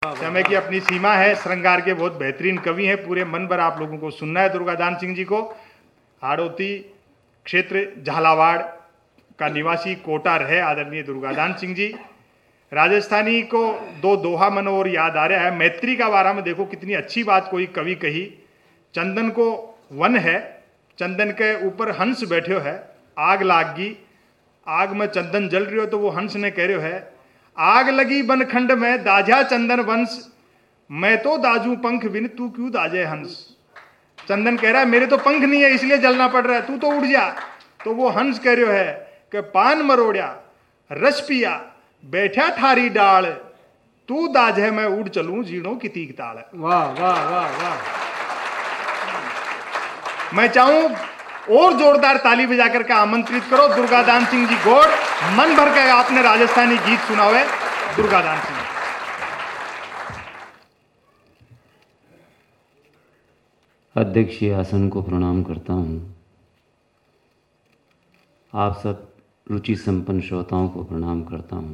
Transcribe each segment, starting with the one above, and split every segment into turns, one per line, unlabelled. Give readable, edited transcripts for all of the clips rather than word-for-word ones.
समय की अपनी सीमा है। श्रृंगार के बहुत बेहतरीन कवि हैं। पूरे मन भर आप लोगों को सुनना है दुर्गादान सिंह जी को। हाड़ौती क्षेत्र झालावाड़ का निवासी कोटा रहे आदरणीय दुर्गादान सिंह जी। राजस्थानी को दो दोहा मनोर याद आ रहा है। मैत्री का बारा में देखो कितनी अच्छी बात कोई कवि कही। चंदन को वन है, चंदन के ऊपर हंस बैठो है, आग लागी, आग में चंदन जल रही हो तो वो हंस ने कह रहे है, आग लगी बनखंड में दाझा चंदन वंश, मैं तो दाजू पंख बिन तू क्यों दाजे हंस। चंदन कह रहा है मेरे तो पंख नहीं है इसलिए जलना पड़ रहा है, तू तो उड़ जा। तो वो हंस कह रहे है कि पान मरोड़िया रस पिया बैठा थारी डाल, तू दाझे मैं उड़ चलूं जीणों की तीक ताल।
वाह वाह वाह वाह।
मैं चाहूं और जोरदार ताली बजाकर के आमंत्रित करो दुर्गादान सिंह जी गौड़। मन भर के आपने राजस्थानी गीत सुना हुआ है दुर्गादान सिंह।
अध्यक्षीय आसन को प्रणाम करता हूँ। आप सब रुचि संपन्न श्रोताओं को प्रणाम करता हूँ।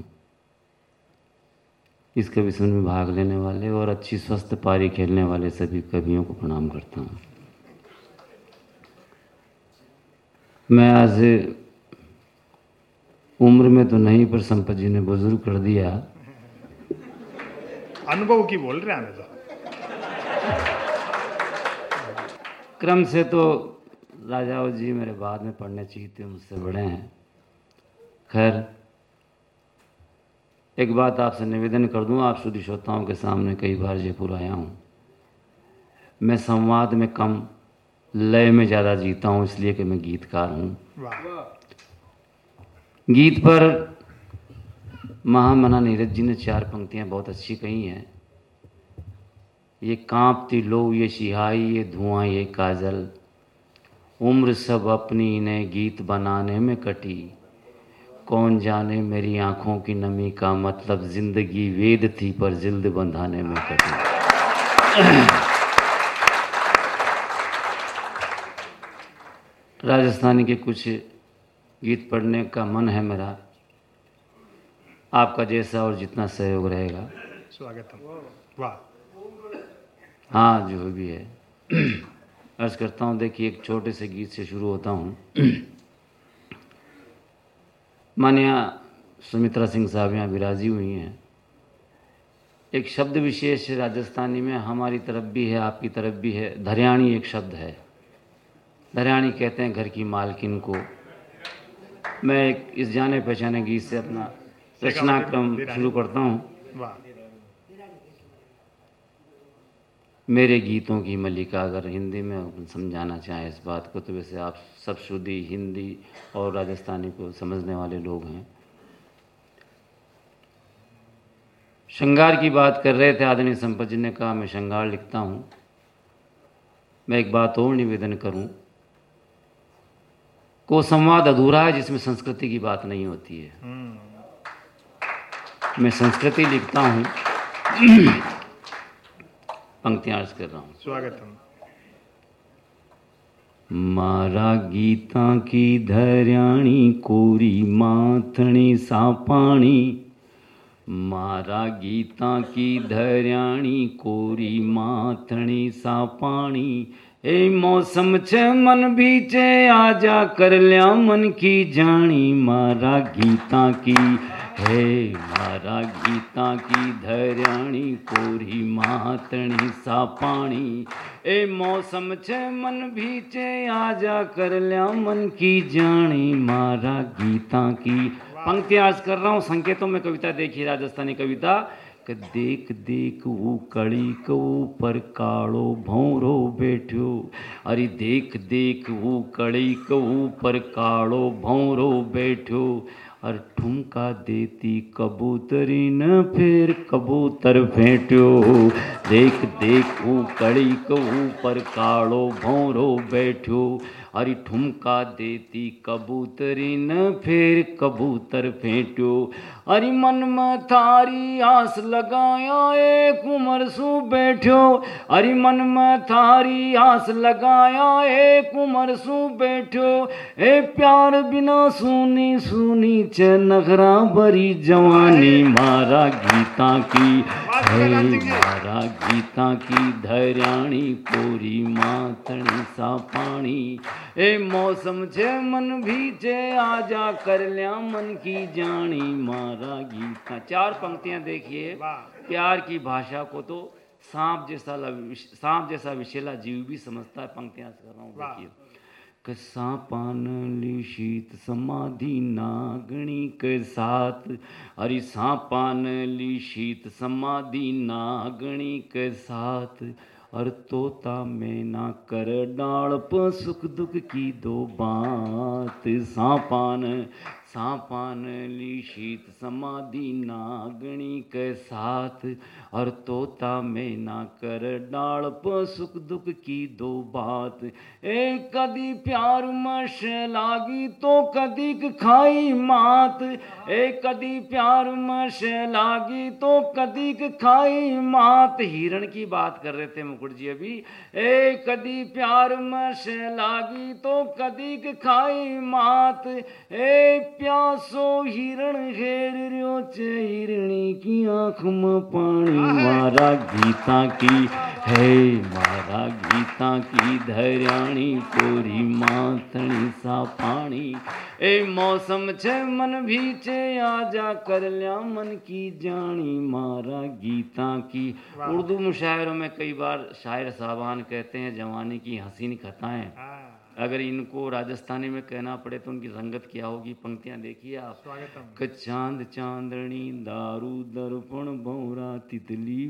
इस कवि सम्मेलन में भाग लेने वाले और अच्छी स्वस्थ पारी खेलने वाले सभी कवियों को प्रणाम करता हूँ। मैं आज उम्र में तो नहीं पर संपत जी ने बुजुर्ग कर दिया।
अनुभव की बोल रहे हैं तो
क्रम से तो राजाओं जी मेरे बाद में पढ़ने चाहिए थे, मुझसे बड़े हैं। खैर एक बात आपसे निवेदन कर दूं, आप शुद्ध श्रोताओं के सामने कई बार जयपुर आया हूँ। मैं संवाद में कम लय में ज़्यादा जीता हूँ, इसलिए कि मैं गीतकार हूँ। गीत पर महामना नीरज जी ने 4 पंक्तियाँ बहुत अच्छी कही हैं। ये कांपती लो ये सिहाई ये धुआं ये काजल, उम्र सब अपनी इन्हें गीत बनाने में कटी, कौन जाने मेरी आँखों की नमी का मतलब, जिंदगी वेद थी पर जिल्द बंधाने में कटी। राजस्थानी के कुछ गीत पढ़ने का मन है मेरा। आपका जैसा और जितना सहयोग रहेगा
स्वागतम। वाह।
हाँ जो भी है अर्ज करता हूँ। देखिए एक छोटे से गीत से शुरू होता हूँ। माननीय सुमित्रा सिंह साहब यहाँ विराजी हुई हैं। एक शब्द विशेष राजस्थानी में हमारी तरफ भी है, आपकी तरफ भी है। धरियाणी एक शब्द है। धरियाणी कहते हैं घर की मालकिन को। मैं एक इस जाने पहचाने गीत से अपना रचनाक्रम शुरू करता हूँ। मेरे गीतों की मलिका, अगर हिंदी में समझाना चाहें इस बात को तो वैसे आप सब शुद्धी हिंदी और राजस्थानी को समझने वाले लोग हैं। श्रृंगार की बात कर रहे थे आदरणीय संपत जी ने कहा मैं श्रृंगार लिखता हूँ। मैं एक बात और निवेदन करूँ को संवाद अधूरा है जिसमें संस्कृति की बात नहीं होती है। मैं संस्कृति लिखता हूँ। पंक्तियां अर्ज कर रहा हूँ।
स्वागतम।
मारा गीता की धरियाणी कोरी माथणी सा पानी, मारा गीता की धरियाणी कोरी माथणी सा पानी, ए मौसम छे मन बीचे आजा कर लिया मन की जानी, मारा गीता की है मारा गीता की धरियाणी कोरी मातणी सा पानी, ए मौसम छे मन भीचे आजा कर लिया मन की जानी, मारा गीता की। पंक्ति आज कर रहा हूँ संकेतों में कविता। देखिए राजस्थानी कविता कि देख देख वो कड़ी को ऊपर काड़ो भौरो बैठो, अरे देख देख वो कड़ी को ऊपर काड़ो भौरो बैठो, और ठुमका देती कबूतरी न फिर कबूतर फेंट्यो, देख देख वो कड़ी को ऊपर काड़ो भौरो बैठो, अरे ठुमका देती कबूतरी न फिर कबूतर फेंट्यो, अरे मन में थारी आस लगाया एक उमर सु बैठो, अरे मन में थारी आस लगाया एक उमर सु बैठो, ए प्यार बिना सुनी सुनी च नखरा भरी जवानी मारा गीता की है मारा गीता की धैर्याणी कोरी माथणी सा पानी ए मौसम छे मन भी छे आजा कर लिया मन की जानी मारा गीता। 4 पंक्तियां देखिए। प्यार की भाषा को तो सांप जैसा विशेला जीव भी समझता है। पंक्तियां कर रहा हूँ, देखिए। सांपान ली शीत समाधि नागणी के साथ, अरे सांपान ली शीत समाधि नागणी के साथ, और तोता में ना कर डाल पर सुख दुख की दो बात। सांपान ली शीत समाधि नागणी के साथ, और तोता में ना कर डाल पर सुख दुख की दो बात। एक कदी प्यार मश लागी तो कदी खाई मात, एक कदी प्यार मश लागी तो कदी खाई मात। हिरण की बात कर रहे थे मुकुट जी अभी। एक कदी प्यार मश लागी तो कदी खाई मात। ए प्यासो हिरण घेर रियो चे हिरणी की आंख में पानी मारा गीता की है मारा गीता की धैर्याणी कोरी माथणी सा पानी। ए मौसम छे मन भी छे आजा कर लिया मन की जानी मारा गीता की। उर्दू मुशायरों में कई बार शायर साहबान कहते हैं जवानी की हसीन खताएं। अगर इनको राजस्थानी में कहना पड़े तो उनकी रंगत क्या होगी। पंक्तियां देखिए आप। चांद चांदनी दारू दर्पण भौरा तितली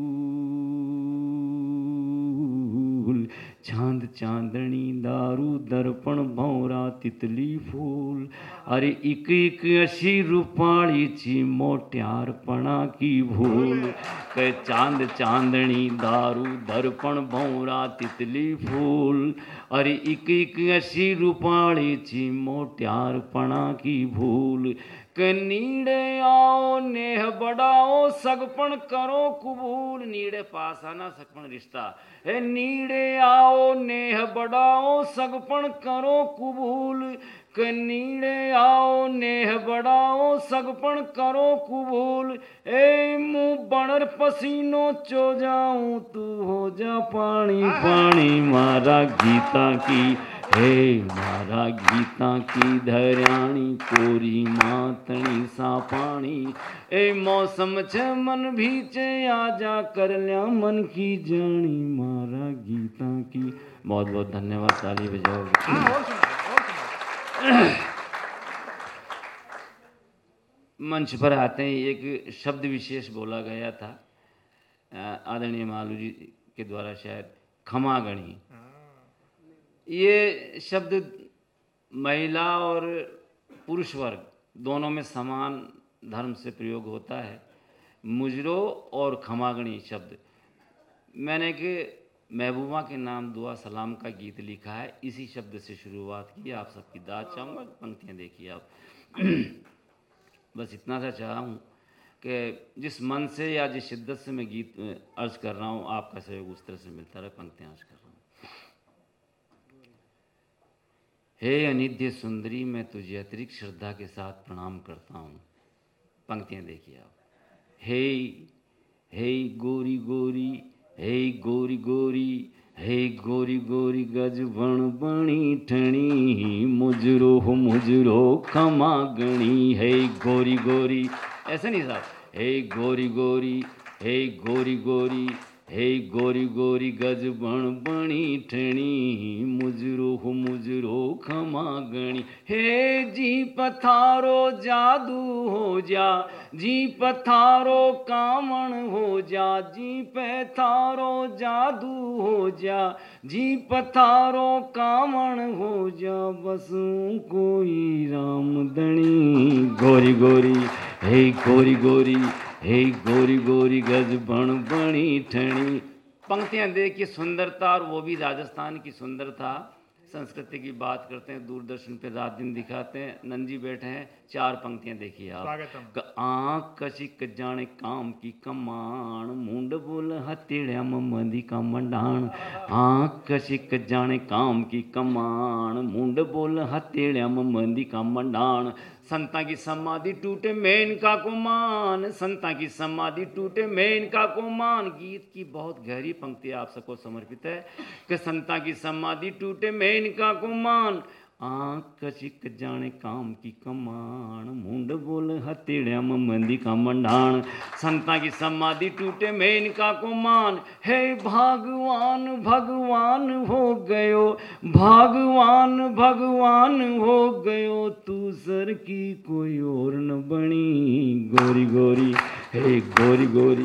फूल, चांद चांदनी दारू दर्पण भौरा तितली फूल, अरे इक इक अशी रूपाली ची मोट्यारपणा की भूल। के चांद चांदनी दारू दर्पण भौरा तितली फूल, अरे इक इक अशी रूपाली ची मोट्यारपणा की भूल। के नीड़े आओ नेह बढ़ाओ सगपण करो कबूल। नीड़े पास आना सगपण रिश्ता है। नीड़े आओ नेह बढ़ाओ सगपण करो कबूल। के नीड़े आओ नेह बढ़ाओ सगपण करो कबूल। ए मुँह बणर पसीनो चो जाऊं तू हो जा पानी पानी मारा गीता की हे मारा गीता की धैर्याणी कोरी माथणी सा पानी। ए मौसम छे मन भी छे आजा कर लिया मन की जानी मारा गीता की। बहुत बहुत धन्यवाद। ताली बजाओ। मंच पर आते ही एक शब्द विशेष बोला गया था आदरणीय मालू जी के द्वारा, शायद खमागणी। ये शब्द महिला और पुरुष वर्ग दोनों में समान धर्म से प्रयोग होता है। मुजरो और खमागणी शब्द मैंने कि महबूबा के नाम दुआ सलाम का गीत लिखा है, इसी शब्द से शुरुआत की। आप सबकी दाद चाहूँगा। पंक्तियाँ देखिए आप। बस इतना सा चाह हूँ कि जिस मन से या जिस शिद्दत से मैं गीत अर्ज कर रहा हूँ, आपका सहयोग उस तरह से मिलता रहे। पंक्तियाँ अर्ज कर रहा हूँ। हे अनिध्य सुंदरी, मैं तुझे अतिरिक्त श्रद्धा के साथ प्रणाम करता हूँ। पंक्तियाँ देखिए आप। हे गोरी गोरी, हे गोरी गोरी, हे गोरी गोरी गज बण बणी ठणी, मुजरो खमागणी। हे गोरी गोरी, ऐसे नहीं साहब। हे गोरी गोरी, हे गोरी गोरी, हे गोरी गोरी गज बण बणी ठणी, मुजरो खमागणी। हे जी पथारो जादू हो जा, जी पथारो कामण हो जा, जी पथारो जादू हो जा, जी पथारो कामण हो जा, बसू कोई रामदणी। गोरी गोरी, हे गोरी गोरी, हे गोरी गोरी गज बण बणी ठणी। पंक्तियां देखिए, सुंदरता, और वो भी राजस्थान की सुंदरता। संस्कृति की बात करते हैं, दूरदर्शन पे रात दिन दिखाते हैं। नंजी बैठे हैं। 4 पंक्तियां देखिए आप। आँख कशिक जाने काम की कमान, मुंड बोल हथेड़िया मंदी का मंडान। आँख कशिक जाने काम की कमान, मुंड बोल हथेड़िया मंदी का मंडान। संता की समाधि टूटे मेनका को मान, संता की समाधि टूटे मेनका को मान। गीत की बहुत गहरी पंक्ति आप सबको समर्पित है कि संता की समाधि टूटे मेनका को मान। आँख कचिक जाने काम की कमान, मुंड बोल हथेड़िया मंदी का मंडाण। संता की समाधि टूटे मेनका को मान। हे भगवान भगवान हो गयो, भगवान भगवान हो गयो, तू सर की कोई और न बनी। गोरी गोरी हे गोरी गोरी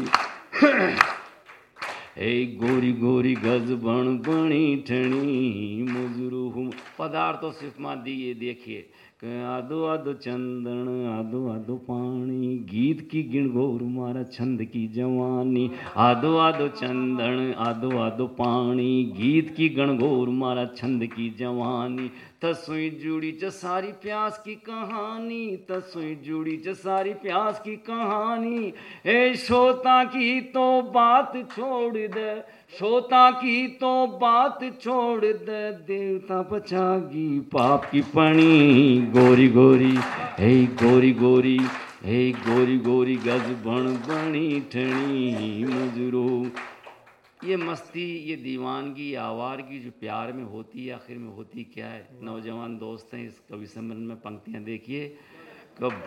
हे गोरी गोरी गज बण बणी ठणी, मुजरू हूँ। पदार्थों से उपमा दिए देखिए, आदो आदो चंदन आदो आदो पानी, गीत की गिण गौर मारा छंद की जवानी। आदो आदो चंदन आदो आदो पानी, गीत की गण गौर मारा छंद की जवानी। तसुई जुड़ी च सारी प्यास की कहानी, तसुई जुड़ी च सारी प्यास की कहानी। ए श्रोता की तो बात छोड़ दे, श्रोता की तो बात छोड़ दे, देवता बचागी पाप की पणी। गोरी गोरी हे गोरी गोरी हे गोरी गोरी गज बण बणी ठणी, मुजरो। ये मस्ती, ये दीवानगी, आवारगी जो प्यार में होती है, आखिर में होती क्या है? नौजवान दोस्त हैं, इस कवि सम्मेलन में पंक्तियाँ देखिए। कब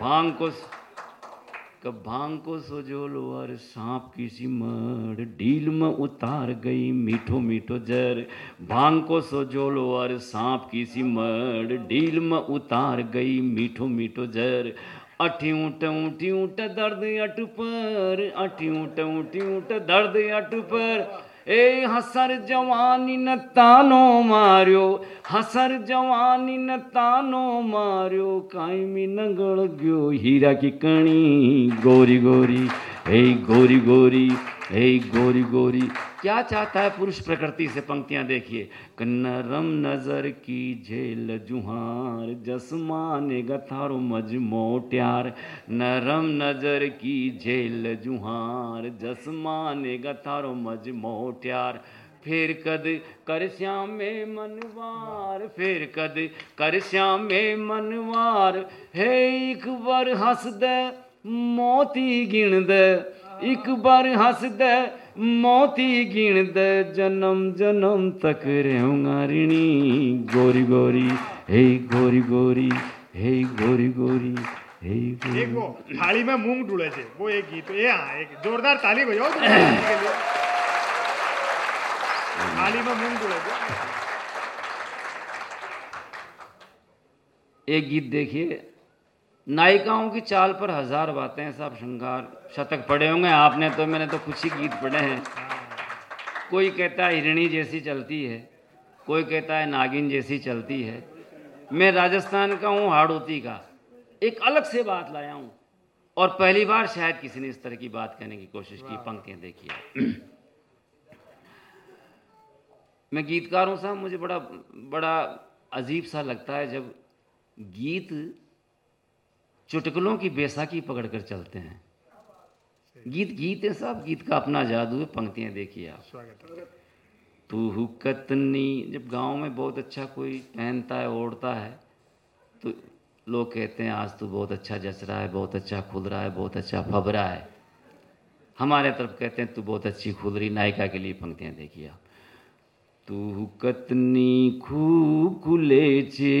भांग को सोजोलो और सांप की सी मड़, डील में उतार गई मीठो मीठो जर। भांग को सोजोलो और सांप की सी मड़, डील में उतार गई मीठो मीठो जर। अठी ऊँट दर्द अट पर, अठी ऊँट दर्द अट पर। ए हसर जवानी न तानो मारियो, हसर जवानी न तानो मारियो, कायमी नंगल गयो हीरा की कणी। गोरी गोरी हे गोरी गोरी हे गोरी गोरी। क्या चाहता है पुरुष प्रकृति से? पंक्तियां देखिए। नरम नजर की झेल जुहार, जसमाने गथारो मजमो ट्यार। नरम नजर की झेल जुहार, जसमाने गथारो मजमो ट्यार। फिर कद कर श्यामे मनवार, फिर कद कर श्यामे मनवार। हे एक बार हंस दे मोती गिण दे, एक बार हंस दे मोती गिण दे, जन्म जन्म तक रहूंगा ऋणी। गोरी गोरी हे गोरी गोरी हे गोरी गोरी हे गोरी।
एक वो थाली में मूंग डूले थे, वो एक गीत। ये हाँ, एक जोरदार ताली बजाओ तो के लिए। थाली में मूंग डूले थे।
एक गीत देखिए। नायिकाओं की चाल पर हजार बातें, सब श्रृंगार शतक पढ़े होंगे आपने, तो मैंने तो कुछ ही गीत पढ़े हैं। कोई कहता है हिरणी जैसी चलती है, कोई कहता है नागिन जैसी चलती है। मैं राजस्थान का हूँ, हाड़ौती का। एक अलग से बात लाया हूँ और पहली बार शायद किसी ने इस तरह की बात कहने की कोशिश की। पंक्तियाँ देखिए। मैं गीतकार हूँ साहब, मुझे बड़ा अजीब सा लगता है जब गीत चुटकुलों की बैसाखी पकड़कर चलते हैं। गीत गीत है साहब, गीत का अपना जादू है। पंक्तियां देखिए आप। तू कतनी, जब गांव में बहुत अच्छा कोई पहनता है ओढ़ता है तो लोग कहते हैं आज तू बहुत अच्छा जच रहा है, बहुत अच्छा खुल रहा है, बहुत अच्छा फब रहा है। हमारे तरफ कहते हैं तू बहुत अच्छी खुल रही। नायिका के लिए पंक्तियां देखिए आप। तू कतनी खूब खुले छे,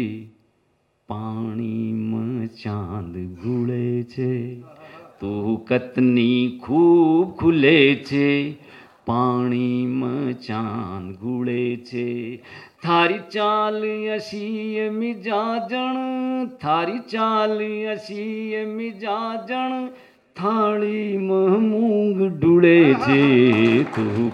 पानी में चांद गुड़े छे। तू कतनी खूब खुले छे, पानी में चांद गुड़े छे। थारी चाल अशी मिजाजण, थारी चाल अशी मिजाजण, थाली में मूंग डुड़े छे। तू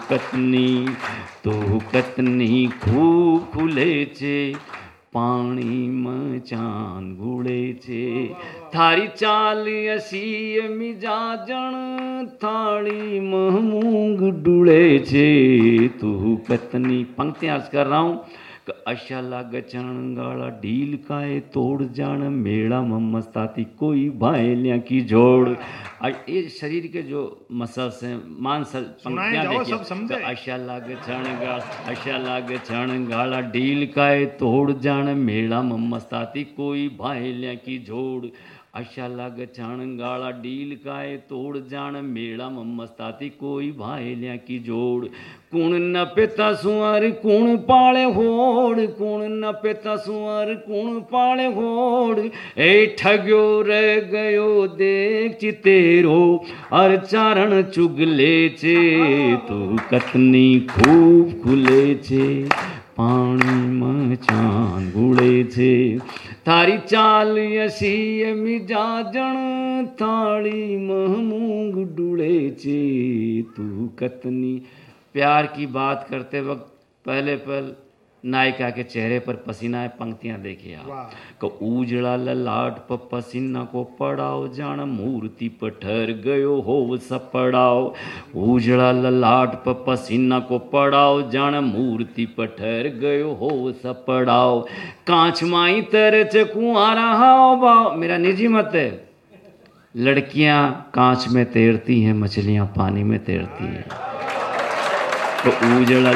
कतनी खूब खुले छे, पानी में चांद गुड़े छे। थारी चाल असी मिजाजण, थाली में मूंग डुड़े छे। तू कतनी, पंक्तियां अर्ज कर रहा हूँ। अशा लाग गाला ढील काए तोड़ जान मेड़ा मस्ताती कोई भाईल्या की जोड़। ये शरीर के जो मसल्स हैं, मांस पंक्तियां
जाओ,
देखिए।
सब समझे।
अशा लाग गाला ढील काए तोड़ जान मेड़ा मस्ताती कोई भाईल्या की जोड़। अशा लाग गाला ढील काए तोड़ जान मेड़ा मस्ताती कोई भाईल्या की जोड़। कुण न पिता सुअर कुण पाले होड़, कुण न पिता सुअर कुण पाले होड़। ए ठग्यो रह गयो देख चितेरो और चारण चुगले चे तू कतनी खूब खुले चे पानी में चांद गुड़े छे। थारी चाल यसी मिजाजण थाली मह मूंग डुड़े चे तू कतनी। प्यार की बात करते वक्त पहले नायिका के चेहरे पर पसीना है, पंक्तियां देखिए आप। को उजड़ा ललाट पर पसीना को पड़ाओ जान मूर्ति पर ठहर गयो हो सपड़ाओ। उजड़ा ललाट पर पसीना को पड़ाओ जान मूर्ति पर ठहर गयो हो सपड़ाओ। कांच माई तेरे च कुआरा हाव भाव। मेरा निजी मत है, लड़कियां कांच में तैरती हैं, मछलियां पानी में तैरती हैं। तो उजड़ा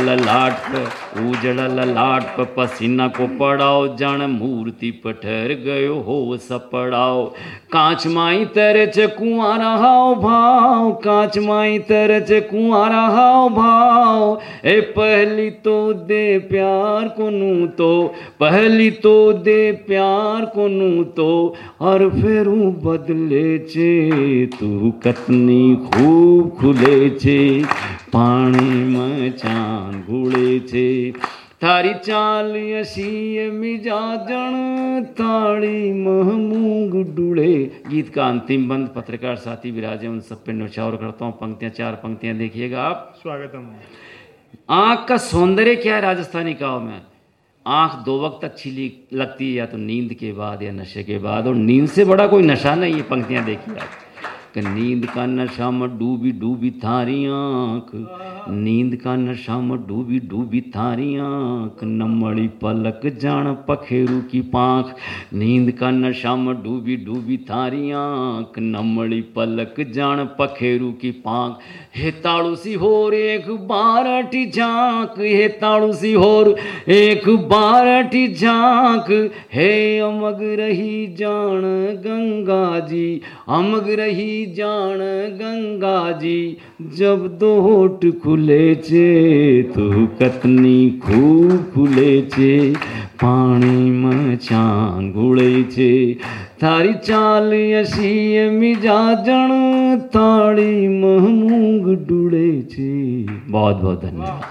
ललाट पर पसीना को पड़ाओ जान मूर्ति पर ठहर गयो हो सपड़ाओ। कांच माई तेरे च कुआरा हाव भाव, कांच माई तेरे च कुआरा हाव भाव। ए पहली तो दे प्यार को नू तो, पहली तो दे प्यार को नू तो और फिर बदले चे तू कतनी खूब खुले चे पानी में चांद घुड़े छे। थारी चाल यसी मिजाजण थाली मह मूंग डुड़े। गीत का अंतिम बंद पत्रकार साथी विराजे उन सब पे न्यौछावर करता हूँ। पंक्तियां, 4 पंक्तियां देखिएगा आप।
स्वागतम।
आँख का सौंदर्य क्या है राजस्थानी गाँव में? आँख 2 वक्त अच्छी लगती है, या तो नींद के बाद या नशे के बाद, और नींद से बड़ा कोई नशा नहीं है। पंक्तियां देखिए आप। कि नींद का नशा में डूबी डूबी थारी आँख, नींद का नशा में डूबी डूबी थारी आँख। नमड़ी पलक जान पखेरू की पाँख, नींद का नशा में डूबी डूबी थारी आँख। नमड़ी पलक जान पखेरू की पाँख। हे ताड़ू सी होर एक बार अठी झांक, हे ताड़ू सी होर एक बार अठी झांक। हे अमग रही जान गंगा जी, अमग रही जान गंगा जी। जब दो होठ खुले चे तू कतनी खूब खुले चे पानी में चांद घुड़े छे। थारी चाल यसी मिजाजण थाली मह मूंग डुड़े छे। बहुत बहुत धन्यवाद।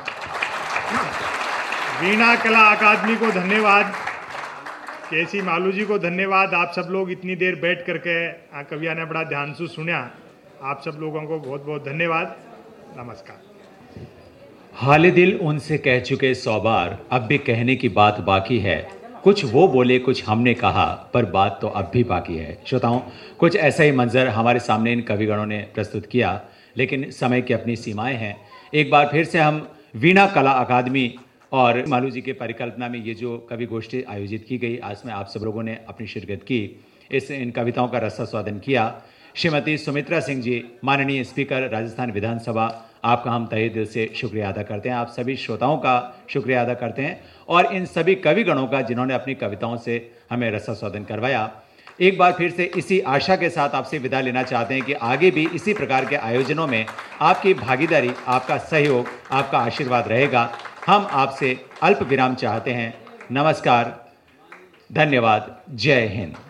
वीणा कला अकादमी को धन्यवाद, केसी मालू जी को धन्यवाद। आप सब लोग इतनी देर बैठ करके कविया ने बड़ा ध्यान से सुना, आप सब लोगों को बहुत बहुत धन्यवाद। नमस्कार।
हाले दिल उनसे कह चुके 100 बार, अब भी कहने की बात बाकी है। कुछ वो बोले कुछ हमने कहा, पर बात तो अब भी बाकी है। श्रोताओं, कुछ ऐसा ही मंजर हमारे सामने इन कविगणों ने प्रस्तुत किया, लेकिन समय की अपनी सीमाएं हैं। एक बार फिर से हम वीणा कला अकादमी और मालू जी के परिकल्पना में ये जो कवि गोष्ठी आयोजित की गई, आज में आप सब लोगों ने अपनी शिरकत की, इन कविताओं का रसास्वादन किया। श्रीमती सुमित्रा सिंह जी, माननीय स्पीकर राजस्थान विधानसभा, आपका हम तहे दिल से शुक्रिया अदा करते हैं। आप सभी श्रोताओं का शुक्रिया अदा करते हैं, और इन सभी कविगणों का जिन्होंने अपनी कविताओं से हमें रसास्वादन करवाया। एक बार फिर से इसी आशा के साथ आपसे विदा लेना चाहते हैं कि आगे भी इसी प्रकार के आयोजनों में आपकी भागीदारी, आपका सहयोग, आपका आशीर्वाद रहेगा। हम आपसे अल्प विराम चाहते हैं। नमस्कार, धन्यवाद, जय हिंद।